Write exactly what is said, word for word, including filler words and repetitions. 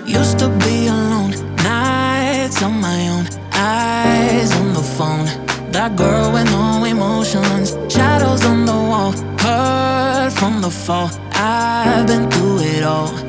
Used to be alone, nights on my own, eyes on the phone. That girl with no emotions, shadows on the wall, hurt from the fall. I've been through it all.